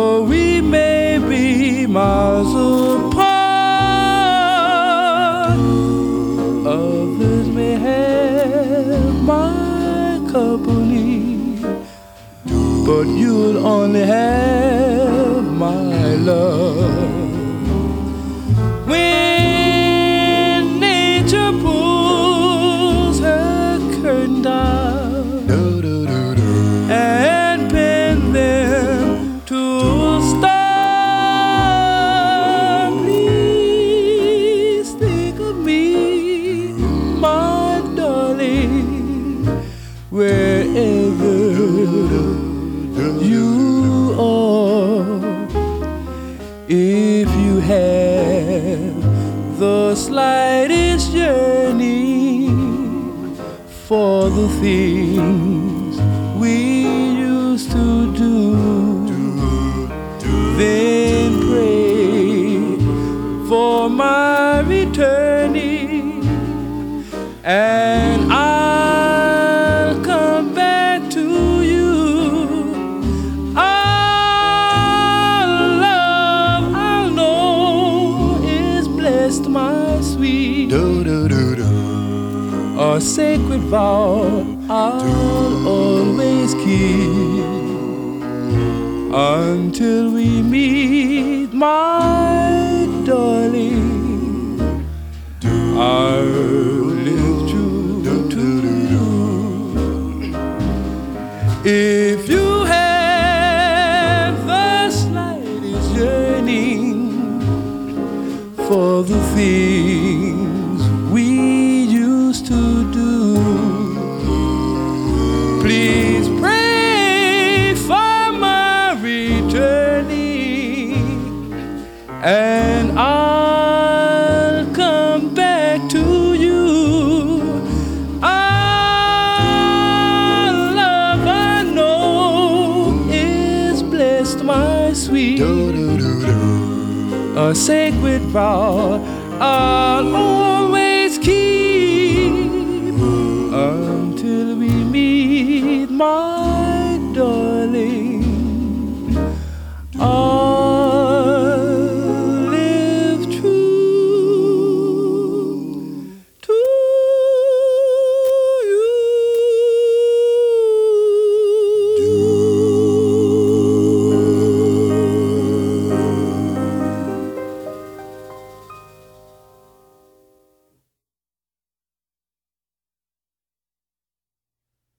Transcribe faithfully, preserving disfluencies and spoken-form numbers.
Though we may be miles apart, others may have my company, but you'll only have my love. When nature pulls her curtain down and pin them to a star, please think of me, my darling, wherever you are. If you have the slightest yearning for the things we used to do, then pray for my returning, and I'll come back to you. Our love, I know, is blessed, my sweet. Do, do, do, do. A sacred vow I'll always keep until we meet, my darling. I'll live true to you. If you have the slightest yearning for the things we used to do, please pray for my returning, and I'll come back to you. Our love, I know, is blessed, my sweet. Do, do, do, do. A sacred vow I'll always keep until we meet, my darling.